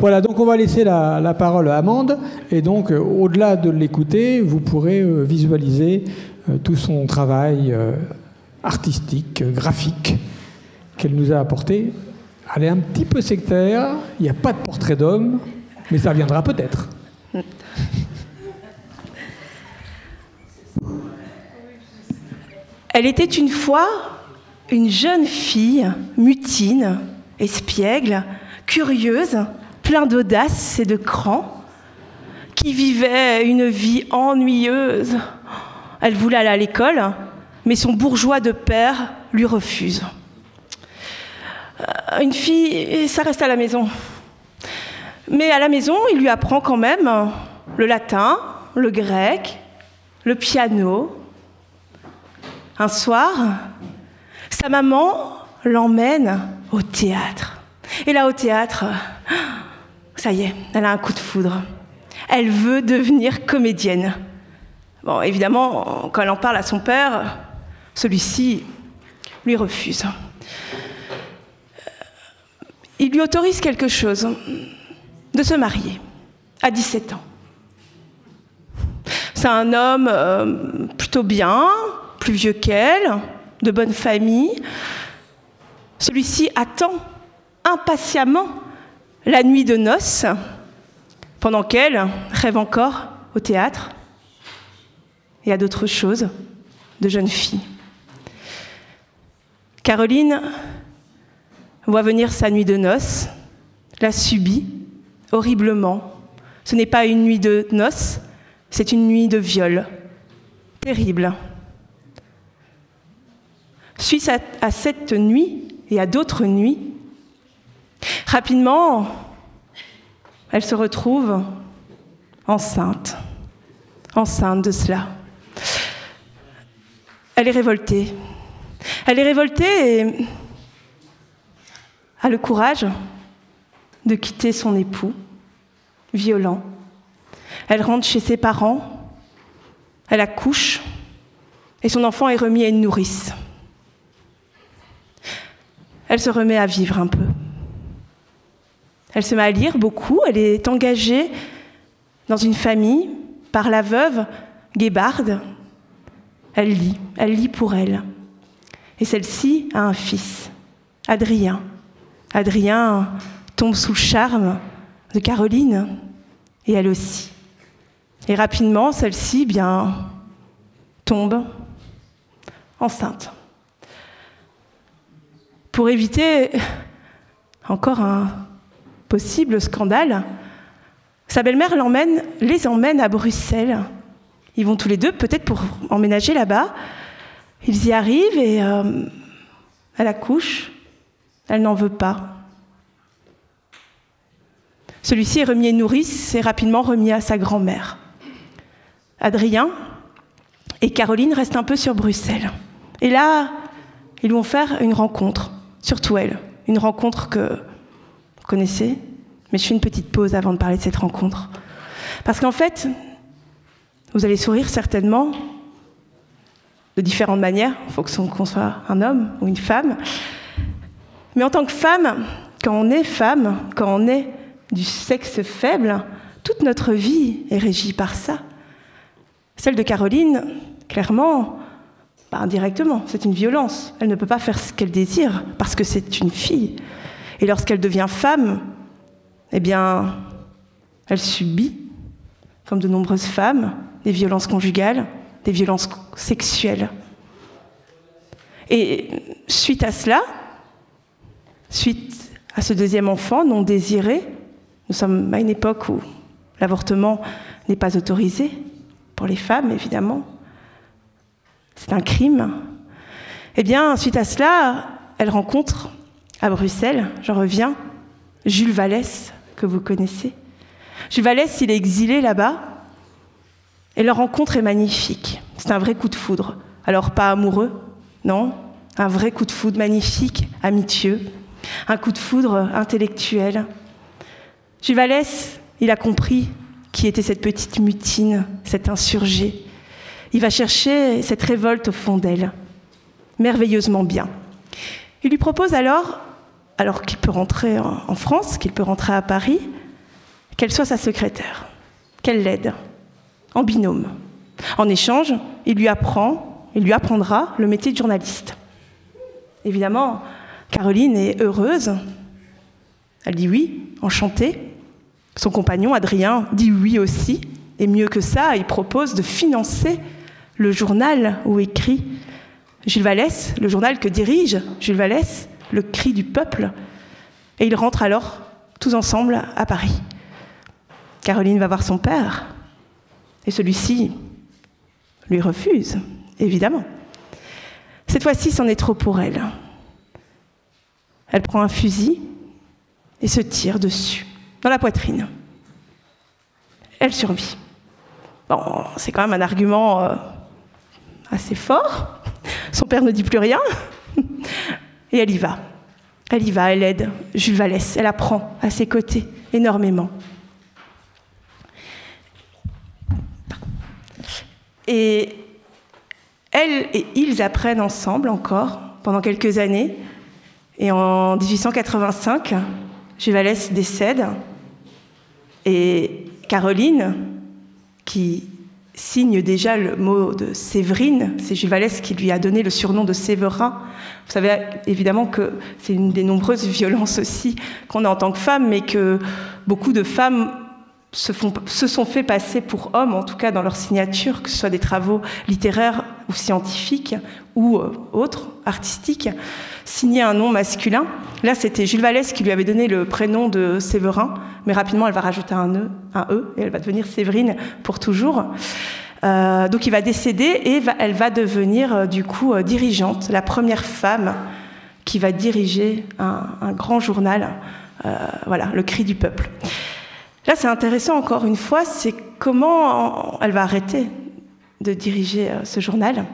Voilà, donc on va laisser la parole à Amande. Et donc, au-delà de l'écouter, vous pourrez visualiser tout son travail artistique, graphique, qu'elle nous a apporté. Elle est un petit peu sectaire, il n'y a pas de portrait d'homme, mais ça viendra peut-être. Elle était une fois une jeune fille mutine, espiègle, curieuse, plein d'audace et de cran, qui vivait une vie ennuyeuse. Elle voulait aller à l'école, mais son bourgeois de père lui refuse. Une fille, ça reste à la maison. Mais à la maison, il lui apprend quand même le latin, le grec, le piano. Un soir, sa maman l'emmène au théâtre. Et là, au théâtre, ça y est, elle a un coup de foudre. Elle veut devenir comédienne. Bon, évidemment, quand elle en parle à son père, celui-ci lui refuse. Il lui autorise quelque chose, de se marier, à 17 ans. C'est un homme plutôt bien, plus vieux qu'elle, de bonne famille. Celui-ci attend impatiemment la nuit de noces, pendant qu'elle rêve encore au théâtre et à d'autres choses de jeune fille. Caroline voit venir sa nuit de noces, la subit horriblement. Ce n'est pas une nuit de noces, c'est une nuit de viol. Terrible. Suite à cette nuit et à d'autres nuits, rapidement, elle se retrouve enceinte de cela. Elle est révoltée. Elle est révoltée et a le courage de quitter son époux, violent. Elle rentre chez ses parents, elle accouche, et son enfant est remis à une nourrice. Elle se remet à vivre un peu. Elle se met à lire beaucoup, elle est engagée dans une famille par la veuve Guébarde. Elle lit pour elle. Et celle-ci a un fils, Adrien. Adrien tombe sous le charme de Caroline, et elle aussi. Et rapidement, celle-ci, tombe enceinte. Pour éviter encore un possible scandale, sa belle-mère les emmène à Bruxelles. Ils vont tous les deux, peut-être pour emménager là-bas. Ils y arrivent et elle accouche. Elle n'en veut pas. Celui-ci est remis à une nourrice et rapidement remis à sa grand-mère. Adrien et Caroline restent un peu sur Bruxelles. Et là, ils vont faire une rencontre, surtout elle. Une rencontre que vous connaissez, mais je fais une petite pause avant de parler de cette rencontre. Parce qu'en fait, vous allez sourire certainement de différentes manières, il faut qu'on soit un homme ou une femme. Mais en tant que femme, quand on est du sexe faible, toute notre vie est régie par ça. Celle de Caroline, clairement, indirectement, c'est une violence. Elle ne peut pas faire ce qu'elle désire parce que c'est une fille. Et lorsqu'elle devient femme, elle subit, comme de nombreuses femmes, des violences conjugales, des violences sexuelles. Et suite à cela, suite à ce deuxième enfant non désiré, nous sommes à une époque où l'avortement n'est pas autorisé pour les femmes, évidemment. C'est un crime. Suite à cela, elle rencontre à Bruxelles, j'en reviens, Jules Vallès, que vous connaissez. Jules Vallès, il est exilé là-bas, et leur rencontre est magnifique. C'est un vrai coup de foudre. Alors, pas amoureux, non, un vrai coup de foudre magnifique, amitieux, un coup de foudre intellectuel. Jules Vallès, il a compris qui était cette petite mutine, cette insurgée. Il va chercher cette révolte au fond d'elle, merveilleusement bien. Il lui propose alors qu'il peut rentrer en France, qu'il peut rentrer à Paris, qu'elle soit sa secrétaire, qu'elle l'aide, en binôme. En échange, il lui apprendra le métier de journaliste. Évidemment, Caroline est heureuse. Elle dit oui, enchantée. Son compagnon, Adrien, dit oui aussi. Et mieux que ça, il propose de financer le journal où écrit Jules Vallès, le journal que dirige Jules Vallès, Le Cri du Peuple. Et ils rentrent alors tous ensemble à Paris. Caroline va voir son père, et celui-ci lui refuse, évidemment. Cette fois-ci, c'en est trop pour elle. Elle prend un fusil et se tire dessus, dans la poitrine. Elle survit. Bon, c'est quand même un argument assez fort. Son père ne dit plus rien. Et elle y va. Elle aide Jules Vallès. Elle apprend à ses côtés énormément. Et elle et ils apprennent ensemble encore pendant quelques années. Et en 1885, Jules Vallès décède. Et Caroline, qui signe déjà le mot de Séverine, c'est Jules Vallès qui lui a donné le surnom de Séverin. Vous savez évidemment que c'est une des nombreuses violences aussi qu'on a en tant que femme, mais que beaucoup de femmes se sont fait passer pour hommes, en tout cas dans leur signature, que ce soit des travaux littéraires ou scientifiques ou autres, artistiques, signer un nom masculin. Là, c'était Jules Vallès qui lui avait donné le prénom de Séverin, mais rapidement, elle va rajouter un E, et elle va devenir Séverine pour toujours. Donc, il va décéder et elle va devenir, du coup, dirigeante, la première femme qui va diriger un grand journal, voilà, Le Cri du Peuple. Là, c'est intéressant, encore une fois, c'est comment elle va arrêter de diriger ce journal.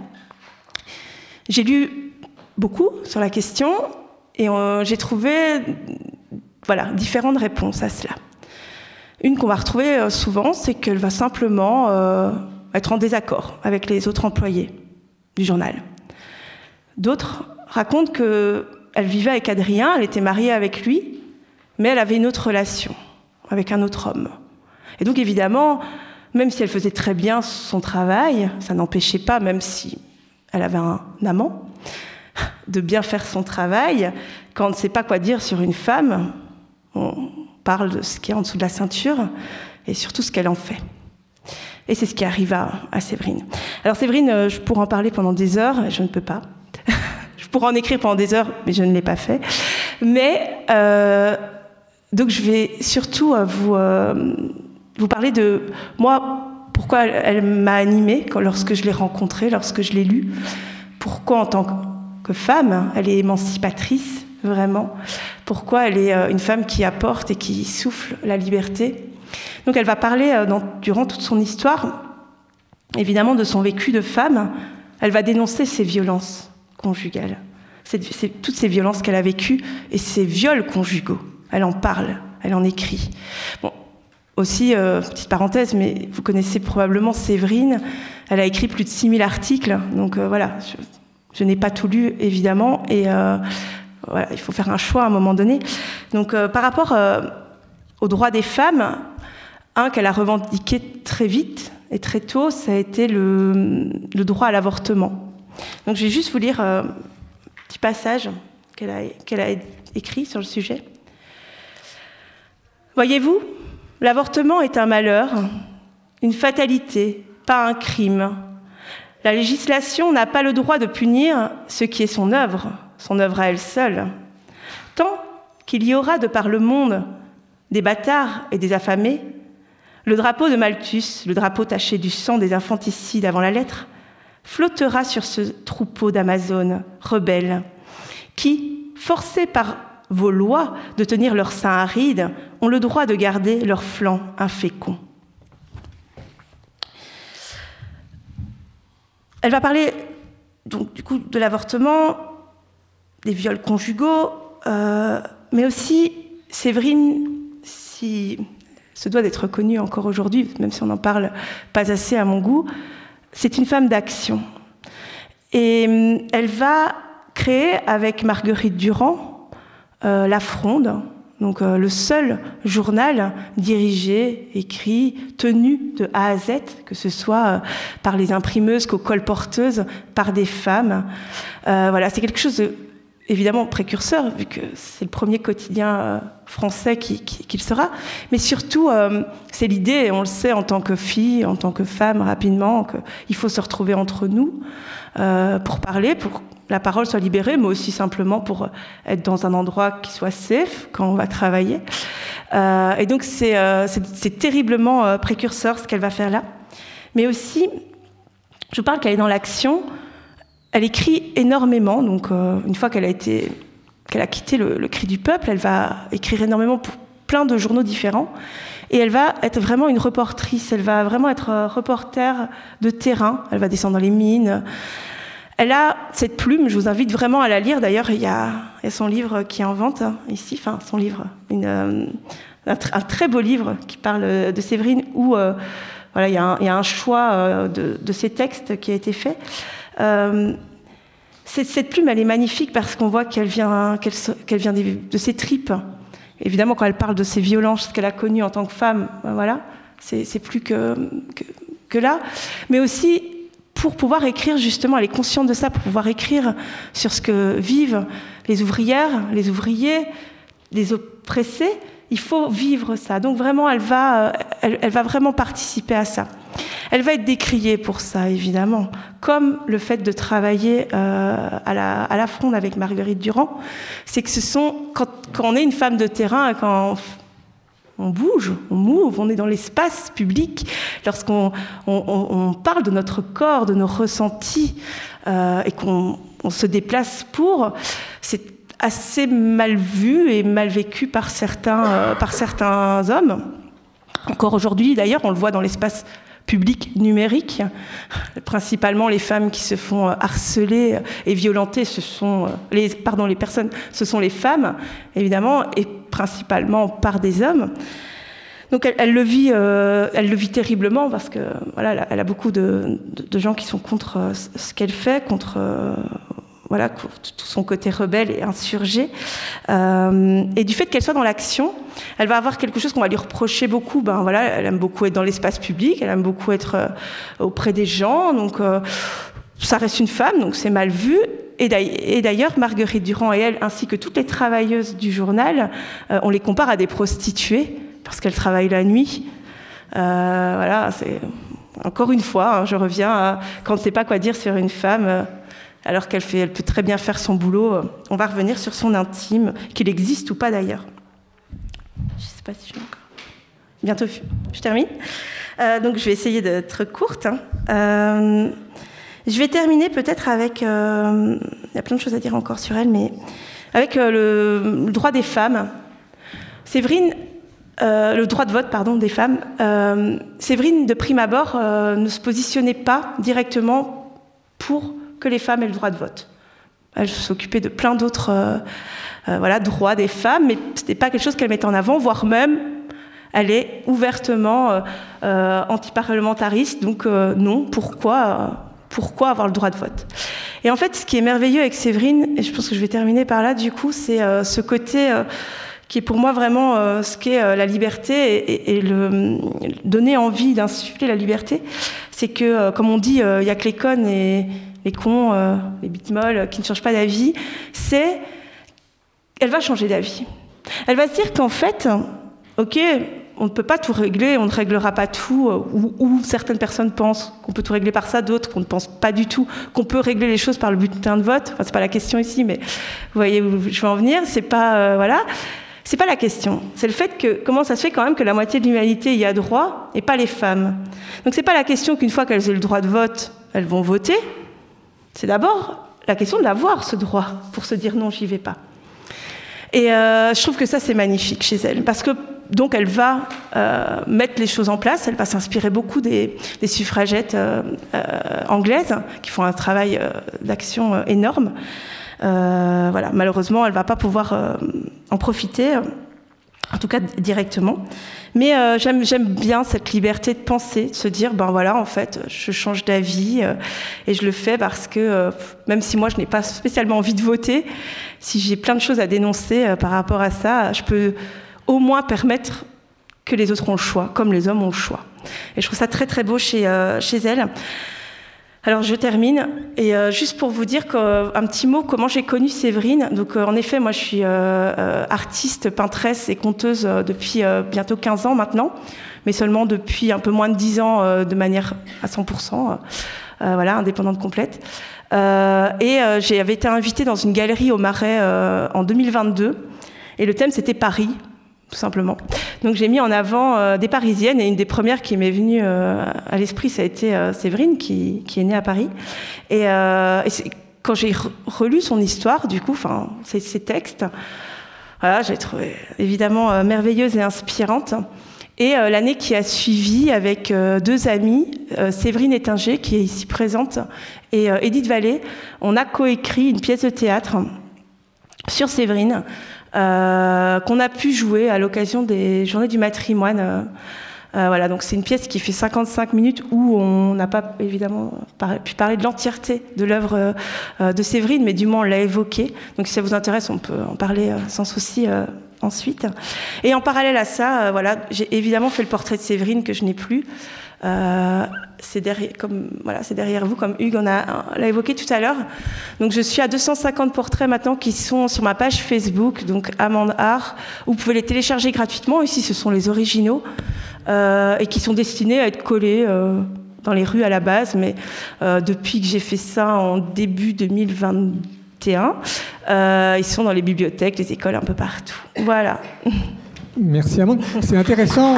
J'ai lu beaucoup sur la question et j'ai trouvé différentes réponses à cela. Une qu'on va retrouver souvent, c'est qu'elle va simplement être en désaccord avec les autres employés du journal. D'autres racontent qu'elle vivait avec Adrien, elle était mariée avec lui, mais elle avait une autre relation avec un autre homme. Et donc évidemment, même si elle faisait très bien son travail, ça n'empêchait pas, même si elle avait un amant, de bien faire son travail. Quand on ne sait pas quoi dire sur une femme, on parle de ce qui est en dessous de la ceinture et surtout ce qu'elle en fait. Et c'est ce qui arrive à Séverine. Alors Séverine, je pourrais en parler pendant des heures, je ne peux pas. Je pourrais en écrire pendant des heures, mais je ne l'ai pas fait. Mais donc je vais surtout vous parler de moi, pourquoi elle m'a animée lorsque je l'ai rencontrée, lorsque je l'ai lue. Pourquoi en tant que femme, elle est émancipatrice, vraiment. Pourquoi elle est une femme qui apporte et qui souffle la liberté. Donc elle va parler, durant toute son histoire, évidemment de son vécu de femme. Elle va dénoncer ses violences conjugales. Toutes ces violences qu'elle a vécues et ces viols conjugaux. Elle en parle, elle en écrit. Bon, aussi, petite parenthèse, mais vous connaissez probablement Séverine. Elle a écrit plus de 6000 articles. Donc voilà, je n'ai pas tout lu, évidemment. Et voilà, il faut faire un choix à un moment donné. Donc par rapport aux droits des femmes, un qu'elle a revendiqué très vite et très tôt, ça a été le droit à l'avortement. Donc je vais juste vous lire un petit passage qu'elle a écrit sur le sujet. Voyez-vous, l'avortement est un malheur, une fatalité, pas un crime. La législation n'a pas le droit de punir ce qui est son œuvre à elle seule. Tant qu'il y aura de par le monde des bâtards et des affamés, le drapeau de Malthus, le drapeau taché du sang des infanticides avant la lettre, flottera sur ce troupeau d'Amazones rebelles qui, forcés par vos lois de tenir leur sein aride, ont le droit de garder leur flanc infécond. Elle va parler donc, du coup, de l'avortement, des viols conjugaux, mais aussi Séverine, si se doit d'être reconnue encore aujourd'hui, même si on n'en parle pas assez à mon goût, c'est une femme d'action. Et elle va créer avec Marguerite Durand la Fronde, Donc le seul journal dirigé, écrit, tenu de A à Z, que ce soit par les imprimeuses qu'aux colporteuses, par des femmes. Voilà, c'est quelque chose de évidemment précurseur, vu que c'est le premier quotidien français qu'il sera. Mais surtout, c'est l'idée, et on le sait en tant que fille, en tant que femme, rapidement, qu'il faut se retrouver entre nous pour parler, pour que la parole soit libérée, mais aussi simplement pour être dans un endroit qui soit safe quand on va travailler. Et donc, c'est terriblement précurseur ce qu'elle va faire là. Mais aussi, je vous parle qu'elle est dans l'action. Elle écrit énormément, donc une fois qu'elle a quitté le Cri du Peuple, elle va écrire énormément pour plein de journaux différents, et elle va être vraiment une reportrice, elle va vraiment être reporter de terrain, elle va descendre dans les mines. Elle a cette plume, je vous invite vraiment à la lire, d'ailleurs il y a son livre qui est en vente ici, enfin son livre, un très beau livre qui parle de Séverine, où voilà, il y a un choix de ses textes qui a été fait. Cette plume, elle est magnifique parce qu'on voit qu'elle vient de ses tripes. Évidemment, quand elle parle de ses violences qu'elle a connues en tant que femme, ben voilà, c'est plus que là. Mais aussi, pour pouvoir écrire, justement, elle est consciente de ça, pour pouvoir écrire sur ce que vivent les ouvrières, les ouvriers, les oppressés, il faut vivre ça. Donc vraiment, elle va vraiment participer à ça. Elle va être décriée pour ça, évidemment, comme le fait de travailler à la fronde avec Marguerite Durand. C'est que quand on est une femme de terrain, quand on bouge, on move, on est dans l'espace public, lorsqu'on parle de notre corps, de nos ressentis, et qu'on se déplace c'est assez mal vu et mal vécu par certains hommes. Encore aujourd'hui, d'ailleurs, on le voit dans l'espace public numérique. Principalement, les femmes qui se font harceler et violenter, ce sont les femmes, évidemment, et principalement par des hommes. Donc elle le vit terriblement parce que voilà, elle a beaucoup de gens qui sont contre ce qu'elle fait, contre tout son côté rebelle et insurgé. Et du fait qu'elle soit dans l'action, elle va avoir quelque chose qu'on va lui reprocher beaucoup. Elle aime beaucoup être dans l'espace public, elle aime beaucoup être auprès des gens, donc ça reste une femme, donc c'est mal vu. Et d'ailleurs, Marguerite Durand et elle, ainsi que toutes les travailleuses du journal, on les compare à des prostituées, parce qu'elles travaillent la nuit. C'est encore une fois, je reviens à quand on ne sait pas quoi dire sur une femme, alors qu'elle peut très bien faire son boulot. On va revenir sur son intime, qu'il existe ou pas d'ailleurs. Je ne sais pas si je l'ai encore. Bientôt, je termine. Donc je vais essayer d'être courte. Je vais terminer peut-être avec... il y a plein de choses à dire encore sur elle, mais avec le droit des femmes. Séverine... le droit de vote, des femmes. Séverine, de prime abord, ne se positionnait pas directement pour que les femmes aient le droit de vote. Elle s'occupait de plein d'autres droits des femmes, mais ce n'était pas quelque chose qu'elle mettait en avant, voire même, elle est ouvertement antiparlementariste, donc non, pourquoi avoir le droit de vote ? Et en fait, ce qui est merveilleux avec Séverine, et je pense que je vais terminer par là, du coup, c'est ce côté... qui est pour moi vraiment ce qu'est la liberté et donner envie d'insuffler la liberté. C'est que, comme on dit, il n'y a que les connes et les cons, les bitmols, qui ne changent pas d'avis. Elle va changer d'avis. Elle va se dire qu'en fait, ok, on ne peut pas tout régler, on ne réglera pas tout, ou certaines personnes pensent qu'on peut tout régler par ça, d'autres qu'on ne pense pas du tout, qu'on peut régler les choses par le bulletin de vote. Enfin, c'est pas la question ici, mais vous voyez où je veux en venir. C'est pas, C'est pas la question. C'est le fait que, comment ça se fait quand même que la moitié de l'humanité y a droit et pas les femmes. Donc c'est pas la question qu'une fois qu'elles aient le droit de vote, elles vont voter. C'est d'abord la question d'avoir ce droit pour se dire non, j'y vais pas. Et je trouve que ça c'est magnifique chez elle, parce que donc elle va mettre les choses en place, elle va s'inspirer beaucoup des suffragettes anglaises qui font un travail d'action énorme. Malheureusement, elle ne va pas pouvoir en profiter en tout cas directement. Mais j'aime bien cette liberté de penser, de se dire, ben voilà, en fait, je change d'avis et je le fais parce que, même si moi, je n'ai pas spécialement envie de voter, si j'ai plein de choses à dénoncer par rapport à ça, je peux au moins permettre que les autres ont le choix, comme les hommes ont le choix. Et je trouve ça très, très beau chez elle. Alors je termine, et juste pour vous dire un petit mot, comment j'ai connu Séverine. Donc en effet, moi je suis artiste, peintresse et conteuse depuis bientôt 15 ans maintenant, mais seulement depuis un peu moins de 10 ans de manière à 100%, voilà, indépendante complète. J'avais été invitée dans une galerie au Marais en 2022, et le thème c'était Paris, tout simplement. Donc j'ai mis en avant des Parisiennes, et une des premières qui m'est venue à l'esprit, ça a été Séverine, qui est née à Paris. Et quand j'ai relu son histoire, du coup, ses textes, voilà, j'ai trouvé évidemment merveilleuse et inspirante. Et l'année qui a suivi, avec deux amies, Séverine Ettinger, qui est ici présente, et Edith Vallée, on a coécrit une pièce de théâtre sur Séverine, qu'on a pu jouer à l'occasion des Journées du matrimoine. Voilà, donc c'est une pièce qui fait 55 minutes où on n'a pas évidemment pu parler de l'entièreté de l'œuvre de Séverine, mais du moins on l'a évoquée. Donc si ça vous intéresse, on peut en parler sans souci ensuite. Et en parallèle à ça, voilà, j'ai évidemment fait le portrait de Séverine que je n'ai plus. C'est derrière vous, comme Hugues l'a évoqué tout à l'heure. Donc je suis à 250 portraits maintenant qui sont sur ma page Facebook, donc Amande Art, où vous pouvez les télécharger gratuitement. Ici, ce sont les originaux et qui sont destinés à être collés dans les rues à la base. Mais depuis que j'ai fait ça en début 2021, ils sont dans les bibliothèques, les écoles, un peu partout. Voilà. Merci Amande. C'est intéressant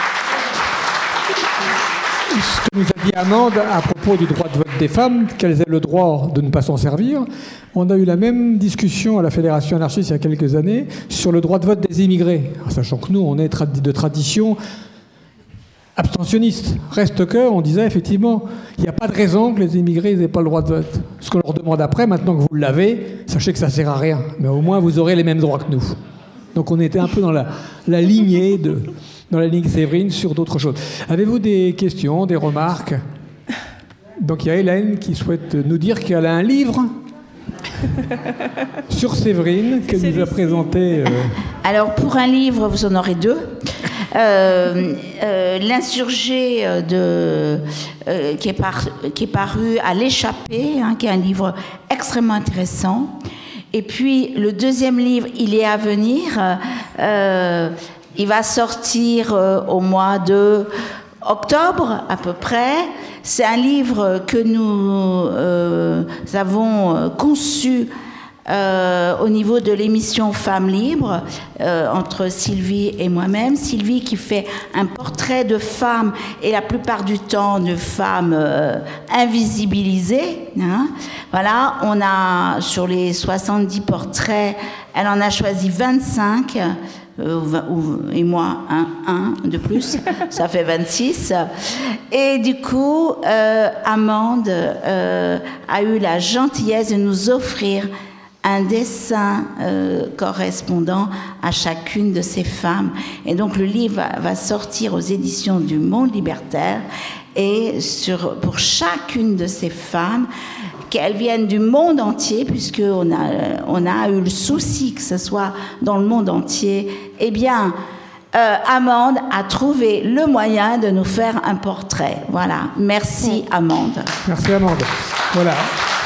ce que nous a dit Amande à propos du droit de vote des femmes, qu'elles aient le droit de ne pas s'en servir. On a eu la même discussion à la Fédération anarchiste il y a quelques années sur le droit de vote des immigrés, sachant que nous, on est de tradition abstentionniste. Reste que, on disait effectivement, il n'y a pas de raison que les immigrés n'aient pas le droit de vote. Ce qu'on leur demande après, maintenant que vous l'avez, sachez que ça ne sert à rien. Mais au moins, vous aurez les mêmes droits que nous. Donc on était un peu dans la lignée dans la ligne Séverine sur d'autres choses. Avez-vous des questions, des remarques? Donc il y a Hélène qui souhaite nous dire qu'elle a un livre sur Séverine qu'elle nous a présenté. Alors pour un livre, vous en aurez deux. L'insurgé qui est paru à l'Échappée, qui est un livre extrêmement intéressant. Et puis le deuxième livre, il est à venir. Il va sortir au mois de octobre à peu près. C'est un livre que nous avons conçu au niveau de l'émission Femmes Libres, entre Sylvie et moi-même. Sylvie qui fait un portrait de femmes, et la plupart du temps de femmes invisibilisées. Voilà, on a sur les 70 portraits, elle en a choisi 25. Et moi, un de plus, ça fait 26. Et du coup, Amande a eu la gentillesse de nous offrir un dessin correspondant à chacune de ces femmes. Et donc le livre va sortir aux éditions du Monde Libertaire, et pour chacune de ces femmes, qu'elles viennent du monde entier, puisqu'on a eu le souci que ce soit dans le monde entier, eh bien, Amande a trouvé le moyen de nous faire un portrait. Voilà. Merci, Amande. Merci, Amande. Voilà.